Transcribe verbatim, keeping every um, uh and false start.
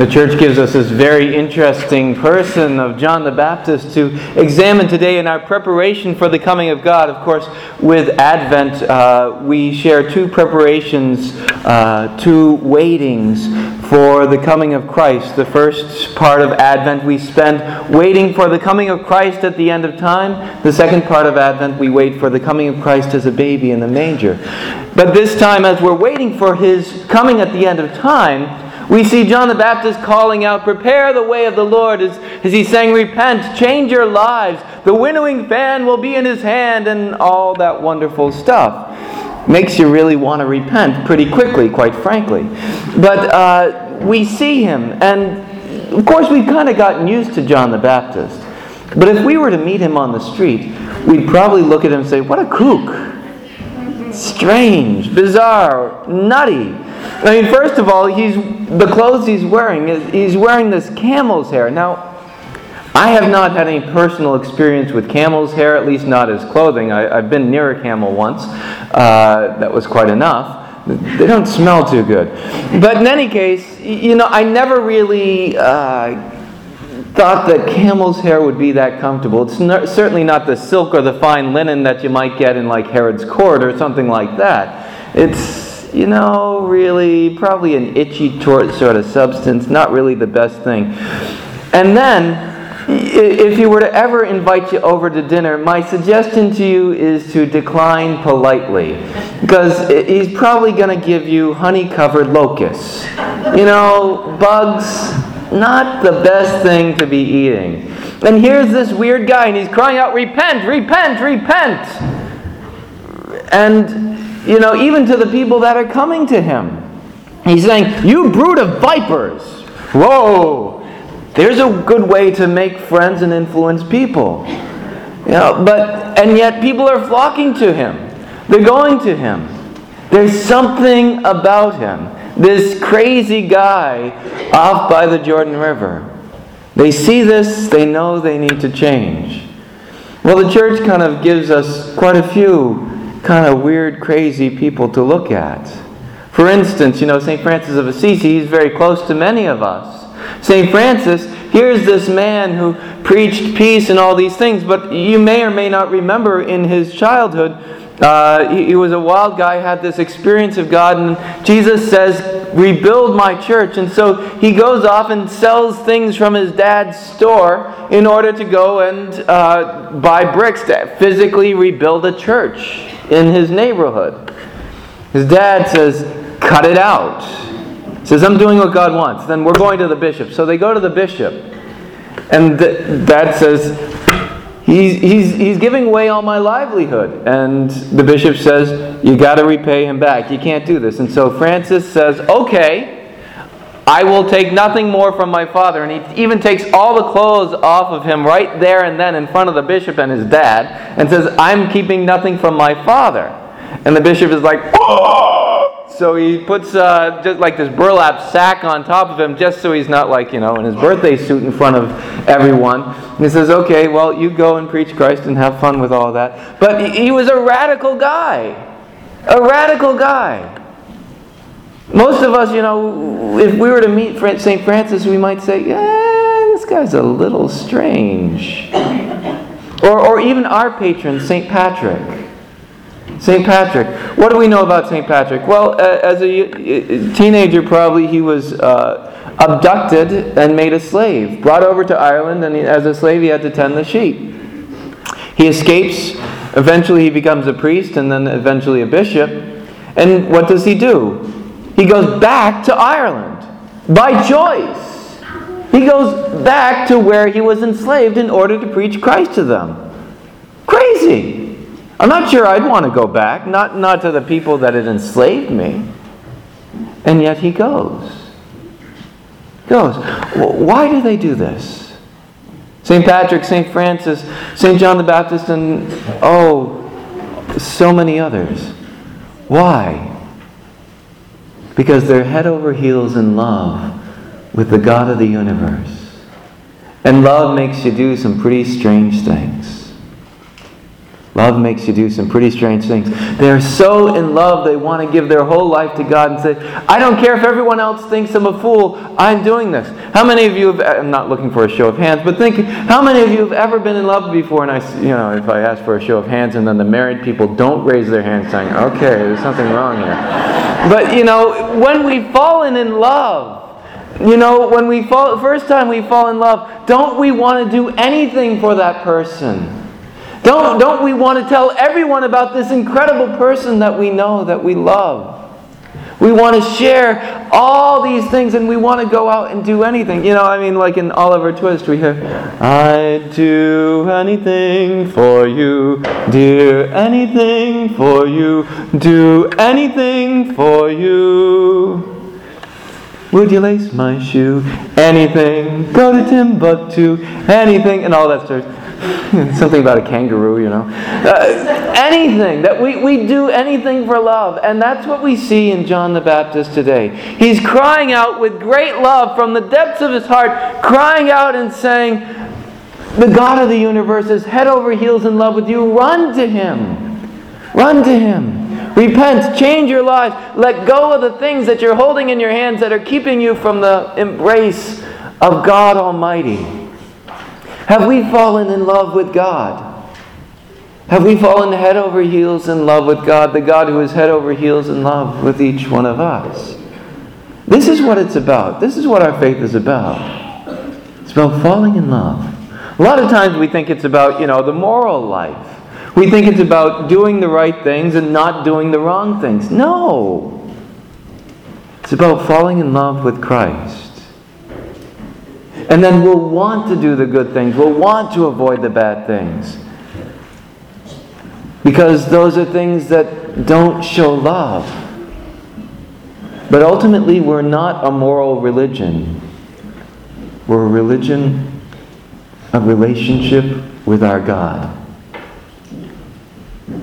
The church gives us this very interesting person of John the Baptist to examine today in our preparation for the coming of God. Of course, with Advent, uh, we share two preparations, uh, two waitings for the coming of Christ. The first part of Advent we spend waiting for the coming of Christ at the end of time. The second part of Advent we wait for the coming of Christ as a baby in the manger. But this time, as we're waiting for His coming at the end of time, we see John the Baptist calling out, "Prepare the way of the Lord," as, as he's saying, "Repent, change your lives. The winnowing fan will be in His hand," and all that wonderful stuff. Makes you really want to repent pretty quickly, quite frankly. But uh, we see Him, and of course we've kind of gotten used to John the Baptist. But if we were to meet Him on the street, we'd probably look at Him and say, "What a kook. Strange, bizarre, nutty." I mean, first of all, he's the clothes he's wearing, he's wearing this camel's hair. Now, I have not had any personal experience with camel's hair, at least not as clothing. I, I've been near a camel once. Uh, that was quite enough. They don't smell too good. But in any case, you know, I never really uh, thought that camel's hair would be that comfortable. It's not, certainly not the silk or the fine linen that you might get in like Herod's court or something like that. It's, you know, really probably an itchy sort of substance, not really the best thing. And then, if he were to ever invite you over to dinner, my suggestion to you is to decline politely, because he's probably going to give you honey-covered locusts. You know, bugs, not the best thing to be eating. And here's this weird guy, and he's crying out, "Repent, repent, repent!" And, you know, even to the people that are coming to him, he's saying, "You brood of vipers!" Whoa! There's a good way to make friends and influence people. You know, but, and yet people are flocking to him. They're going to him. There's something about him. This crazy guy off by the Jordan River. They see this, they know they need to change. Well, the church kind of gives us quite a few kind of weird, crazy people to look at. For instance, you know, Saint Francis of Assisi, he's very close to many of us. Saint Francis, here's this man who preached peace and all these things, but you may or may not remember in his childhood, uh, he, he was a wild guy, had this experience of God, and Jesus says, "Rebuild my church." And so he goes off and sells things from his dad's store in order to go and uh, buy bricks to physically rebuild a church in his neighborhood. His dad says, "Cut it out." Says, "I'm doing what God wants." Then we're going to the bishop. So they go to the bishop. And the dad says, he's, he's, he's giving away all my livelihood. And the bishop says, "You got to repay him back. You can't do this." And so Francis says, "Okay, I will take nothing more from my father." And he even takes all the clothes off of him right there and then in front of the bishop and his dad and says, "I'm keeping nothing from my father." And the bishop is like, "Oh!" So he puts uh, just like this burlap sack on top of him just so he's not like, you know, in his birthday suit in front of everyone. And he says, "Okay, well, you go and preach Christ and have fun with all that." But he, he was a radical guy. A radical guy. Most of us, you know, if we were to meet Saint Francis, we might say, "Yeah, this guy's a little strange." Or, or even our patron, Saint Patrick. Saint Patrick. What do we know about Saint Patrick? Well, uh, as a teenager, probably he was uh, abducted and made a slave, brought over to Ireland, and he, as a slave he had to tend the sheep. He escapes. Eventually he becomes a priest, and then eventually a bishop. And what does he do? He goes back to Ireland by choice. He goes back to where he was enslaved in order to preach Christ to them. Crazy. I'm not sure I'd want to go back, not, not to the people that had enslaved me. And yet he goes. Goes. Why do they do this? Saint Patrick, Saint Francis, Saint John the Baptist, and oh, so many others. Why? Because they're head over heels in love with the God of the universe. And love makes you do some pretty strange things. Love makes you do some pretty strange things. They're so in love, they want to give their whole life to God and say, I don't care if everyone else thinks I'm a fool, I'm doing this. How many of you have, I'm not looking for a show of hands, but think, how many of you have ever been in love before? And I, you know, if I ask for a show of hands and then the married people don't raise their hands saying, okay, there's something wrong here. But, you know, when we've fallen in love, you know, when we fall, the first time we fall in love, don't we want to do anything for that person? Don't, don't we want to tell everyone about this incredible person that we know, that we love? We want to share all these things and we want to go out and do anything. You know, I mean, like in Oliver Twist, we hear, I'd do anything for you, dear, anything for you, do anything for you. Would you lace my shoe? Anything. Go to Timbuktu. Anything. And all that stuff. Something about a kangaroo, you know. Uh, anything. That we, we do anything for love. And that's what we see in John the Baptist today. He's crying out with great love from the depths of his heart, crying out and saying, the God of the universe is head over heels in love with you. Run to Him. Run to Him. Repent. Change your lives. Let go of the things that you're holding in your hands that are keeping you from the embrace of God Almighty. Have we fallen in love with God? Have we fallen head over heels in love with God, the God who is head over heels in love with each one of us? This is what it's about. This is what our faith is about. It's about falling in love. A lot of times we think it's about, you know, the moral life. We think it's about doing the right things and not doing the wrong things. No. It's about falling in love with Christ. And then we'll want to do the good things. We'll want to avoid the bad things. Because those are things that don't show love. But ultimately, we're not a moral religion. We're a religion, a relationship with our God.